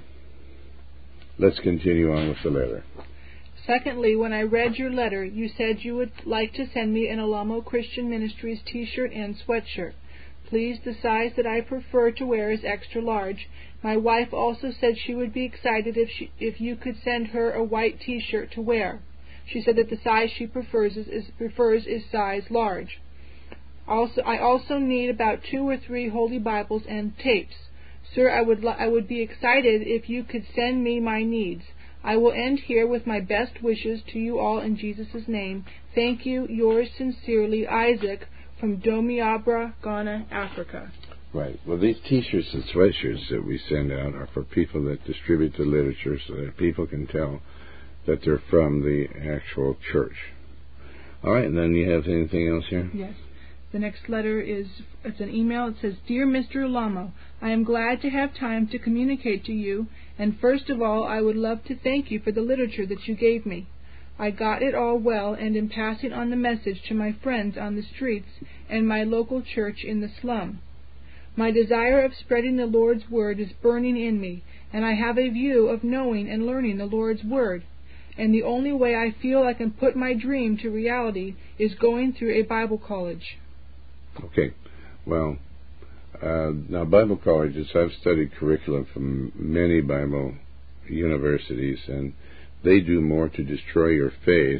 let's continue on with the letter. Secondly, when I read your letter, you said you would like to send me an Alamo Christian Ministries t-shirt and sweatshirt. Please, the size that I prefer to wear is extra large. My wife also said she would be excited if she, if you could send her a white t-shirt to wear. She said that the size she prefers is, is prefers is size large. Also, I also need about two or three Holy Bibles and tapes. Sir, I would I would be excited if you could send me my needs. I will end here with my best wishes to you all in Jesus' name. Thank you. Yours sincerely, Isaac, from Domiabra, Ghana, Africa. Right. Well, these t-shirts and sweatshirts that we send out are for people that distribute the literature so that people can tell that they're from the actual church. All right, and then you have anything else here? Yes. The next letter is, it's an email. It says, Dear Mister Alamo, I am glad to have time to communicate to you, and first of all, I would love to thank you for the literature that you gave me. I got it all well and am passing on the message to my friends on the streets and my local church in the slum. My desire of spreading the Lord's Word is burning in me, and I have a view of knowing and learning the Lord's Word. And the only way I feel I can put my dream to reality is going through a Bible college. Okay. Well, uh, now Bible colleges, I've studied curriculum from many Bible universities, and they do more to destroy your faith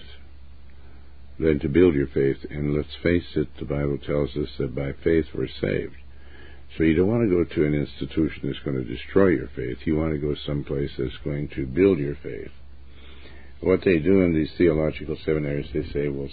than to build your faith. And let's face it, the Bible tells us that by faith we're saved. So you don't want to go to an institution that's going to destroy your faith. You want to go someplace that's going to build your faith. What they do in these theological seminaries, they say, well,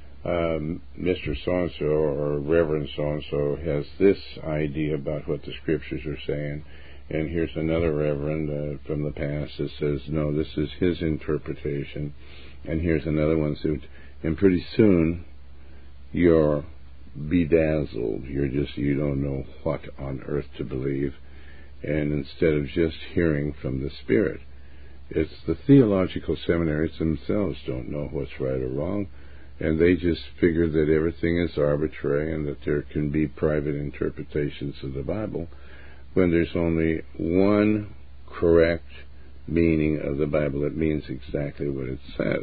um, Mister So-and-so or Reverend So-and-so has this idea about what the Scriptures are saying, and here's another Reverend uh, from the past that says, no, this is his interpretation, and here's another one. So, and pretty soon, you're bedazzled. You're just, you don't know what on earth to believe, and instead of just hearing from the Spirit, it's the theological seminaries themselves don't know what's right or wrong, and they just figure that everything is arbitrary and that there can be private interpretations of the Bible when there's only one correct meaning of the Bible that means exactly what it says.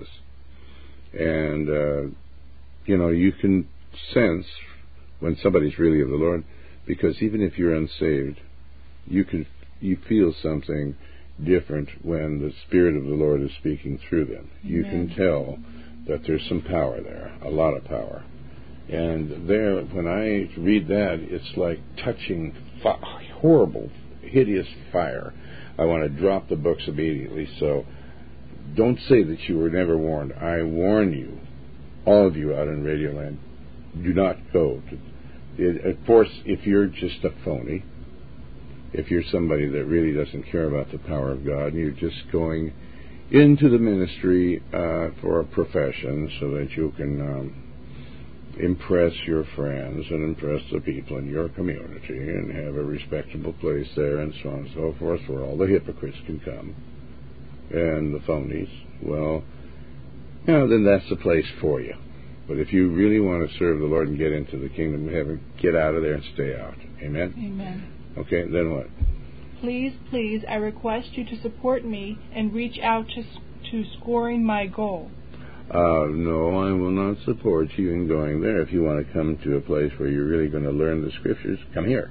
And, uh, you know, you can sense when somebody's really of the Lord, because even if you're unsaved, you can you feel something different when the Spirit of the Lord is speaking through them. Amen. You can tell that there's some power there, a lot of power. And there, when I read that, it's like touching fi- horrible, hideous fire. I want to drop the books immediately. So don't say that you were never warned. I warn you, all of you out in Radio Land, do not go. To, it, of course, if you're just a phony, if you're somebody that really doesn't care about the power of God, and you're just going into the ministry uh, for a profession so that you can um, impress your friends and impress the people in your community and have a respectable place there and so on and so forth where all the hypocrites can come and the phonies, well, you know, then that's the place for you. But if you really want to serve the Lord and get into the kingdom of heaven, get out of there and stay out. Amen? Amen. Okay, then what? Please, please, I request you to support me and reach out to to scoring my goal. Uh, no, I will not support you in going there. If you want to come to a place where you're really going to learn the Scriptures, come here.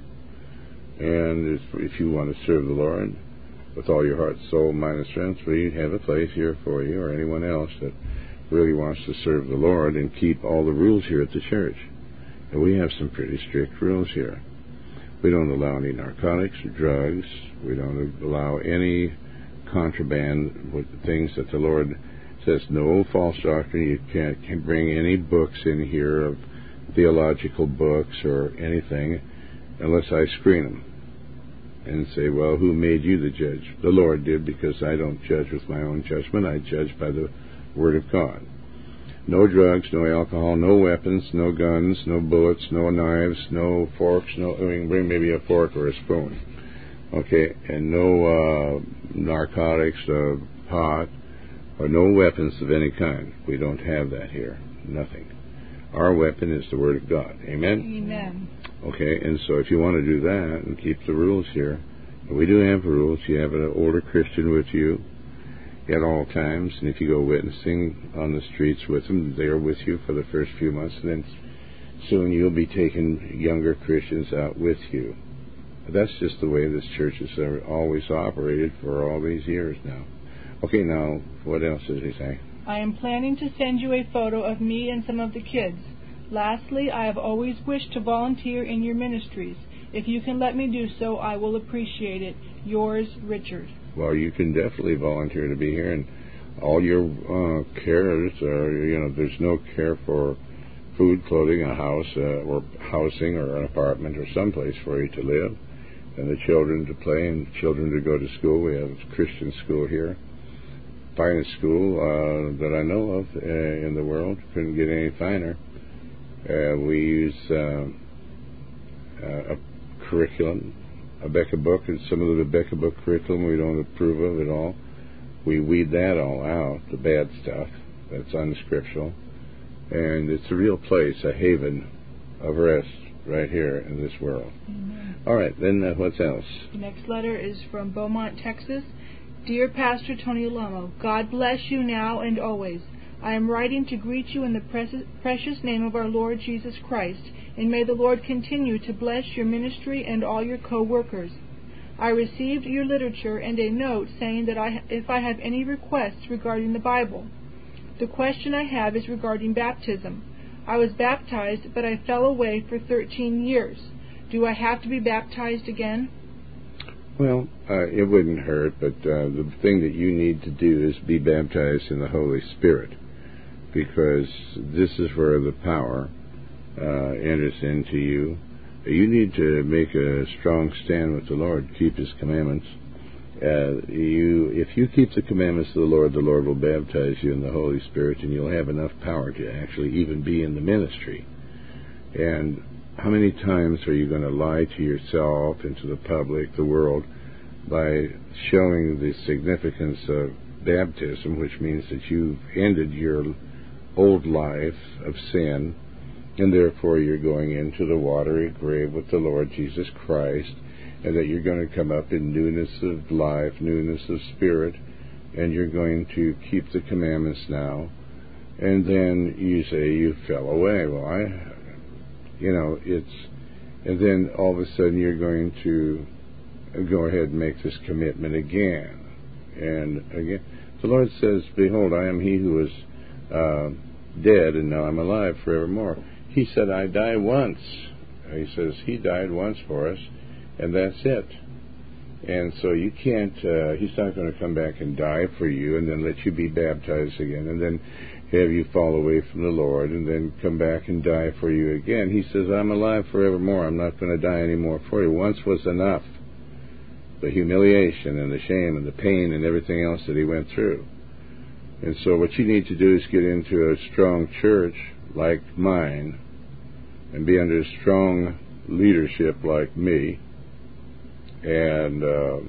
And if, if you want to serve the Lord with all your heart, soul, mind, and strength, we have a place here for you, or anyone else that really wants to serve the Lord and keep all the rules here at the church. And we have some pretty strict rules here. We don't allow any narcotics or drugs. We don't allow any contraband with things that the Lord says, no false doctrine. You can't, can't bring any books in here of theological books or anything unless I screen them and say, well, who made you the judge? The Lord did, because I don't judge with my own judgment. I judge by the Word of God. No drugs, no alcohol, no weapons, no guns, no bullets, no knives, no forks, no, I mean, bring maybe a fork or a spoon. Okay, and no uh, narcotics, uh, pot, or no weapons of any kind. We don't have that here. Nothing. Our weapon is the Word of God. Amen? Amen. Okay, and so if you want to do that and keep the rules here, we do have rules. You have an older Christian with you at all times, and if you go witnessing on the streets with them, they're with you for the first few months, and then soon you'll be taking younger Christians out with you. That's just the way this church has always operated for all these years now. Okay, now, what else does he say? I am planning to send you a photo of me and some of the kids. Lastly, I have always wished to volunteer in your ministries. If you can let me do so, I will appreciate it. Yours, Richard. Well, you can definitely volunteer to be here, and all your uh, cares are, you know, there's no care for food, clothing, a house, uh, or housing, or an apartment, or someplace for you to live, and the children to play, and children to go to school. We have a Christian school here, finest school uh, that I know of uh, in the world. Couldn't get any finer. Uh, we use uh, uh, a curriculum, a Becca book, and some of the Becca book curriculum we don't approve of at all. We weed that all out, the bad stuff that's unscriptural, and it's a real place, a haven of rest right here in this world. Amen. All right, then uh, what's else? The next letter is from Beaumont, Texas. Dear Pastor Tony Alamo, God bless you now and always. I am writing to greet you in the precious name of our Lord Jesus Christ, and may the Lord continue to bless your ministry and all your co-workers. I received your literature and a note saying that I, if I have any requests regarding the Bible. The question I have is regarding baptism. I was baptized, but I fell away for thirteen years. Do I have to be baptized again? Well, uh, it wouldn't hurt, but uh, the thing that you need to do is be baptized in the Holy Spirit, because this is where the power uh, enters into you. You need to make a strong stand with the Lord, keep His commandments. Uh, you, if you keep the commandments of the Lord, the Lord will baptize you in the Holy Spirit, and you'll have enough power to actually even be in the ministry. And how many times are you going to lie to yourself and to the public, the world, by showing the significance of baptism, which means that you've ended your old life of sin, and therefore you're going into the watery grave with the Lord Jesus Christ, and that you're going to come up in newness of life, newness of spirit, and you're going to keep the commandments now, and then you say you fell away. Well, I... You know, it's, and then all of a sudden you're going to go ahead and make this commitment again. And again, the Lord says, behold, I am He who was uh, dead, and now I'm alive forevermore. He said, I die once. He says, He died once for us, and that's it. And so you can't, uh, he's not going to come back and die for you and then let you be baptized again and then have you fall away from the Lord and then come back and die for you again. He says, I'm alive forevermore. I'm not going to die anymore for you. Once was enough. The humiliation and the shame and the pain and everything else that he went through. And so what you need to do is get into a strong church like mine and be under strong leadership like me and uh,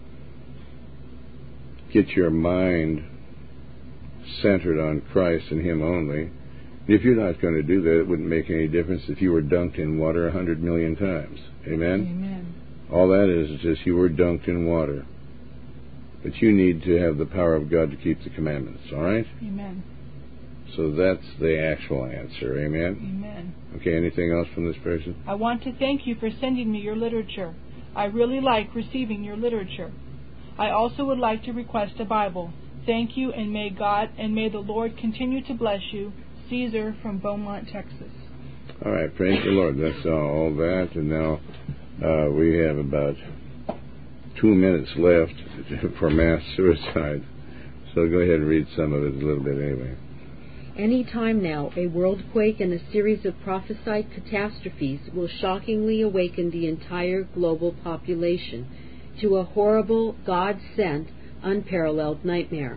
get your mind centered on Christ and Him only. If you're not going to do that, it wouldn't make any difference if you were dunked in water a hundred million times. Amen? Amen. All that is is just you were dunked in water. But you need to have the power of God to keep the commandments, all right? Amen. So that's the actual answer, amen? Amen. Okay, anything else from this person? I want to thank you for sending me your literature. I really like receiving your literature. I also would like to request a Bible. Thank you, and may God and may the Lord continue to bless you. Caesar from Beaumont, Texas. All right, praise the Lord. That's all that, and now uh, we have about two minutes left for mass suicide. So go ahead and read some of it a little bit anyway. Any time now, a worldquake and a series of prophesied catastrophes will shockingly awaken the entire global population to a horrible, God-sent, unparalleled nightmare.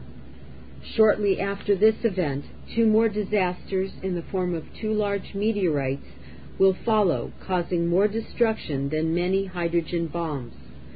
Shortly after this event, two more disasters in the form of two large meteorites will follow, causing more destruction than many hydrogen bombs.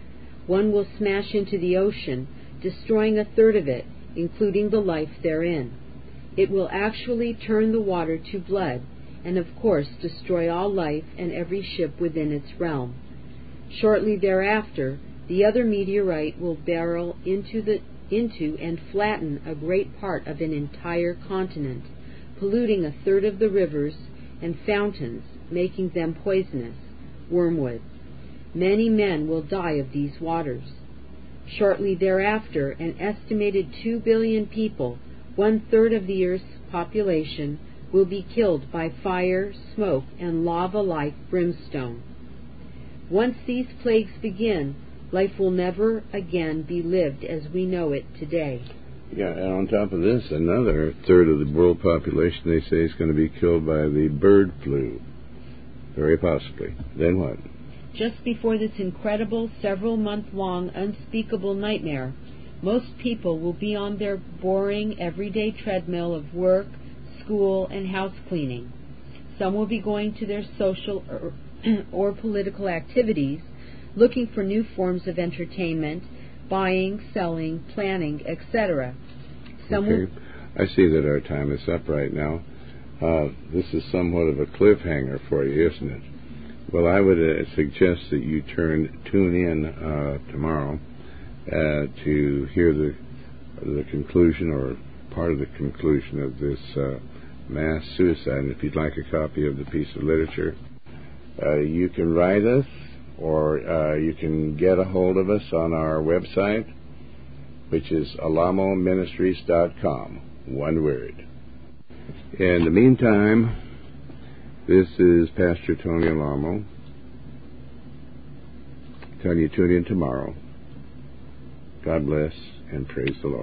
One will smash into the ocean, destroying a third of it, including the life therein. It will actually turn the water to blood, and of course destroy all life and every ship within its realm. Shortly thereafter, the other meteorite will barrel into the into and flatten a great part of an entire continent, polluting a third of the rivers and fountains, making them poisonous, wormwood. Many men will die of these waters. Shortly thereafter, an estimated two billion people, one-third of the Earth's population, will be killed by fire, smoke, and lava-like brimstone. Once these plagues begin, life will never again be lived as we know it today. Yeah, and on top of this, another third of the world population, they say, is going to be killed by the bird flu. Very possibly. Then what? Just before this incredible, several-month-long, unspeakable nightmare, most people will be on their boring, everyday treadmill of work, school, and house cleaning. Some will be going to their social or, or political activities, looking for new forms of entertainment, buying, selling, planning, et cetera. Some okay. will... I see that our time is up right now. Uh, this is somewhat of a cliffhanger for you, isn't it? Well, I would uh, suggest that you turn tune in uh, tomorrow uh, to hear the the conclusion or part of the conclusion of this uh, mass suicide. And if you'd like a copy of the piece of literature, uh, you can write us, or uh, you can get a hold of us on our website, which is alamo ministries dot com, one word. In the meantime, this is Pastor Tony Alamo telling you tune in tomorrow. God bless and praise the Lord.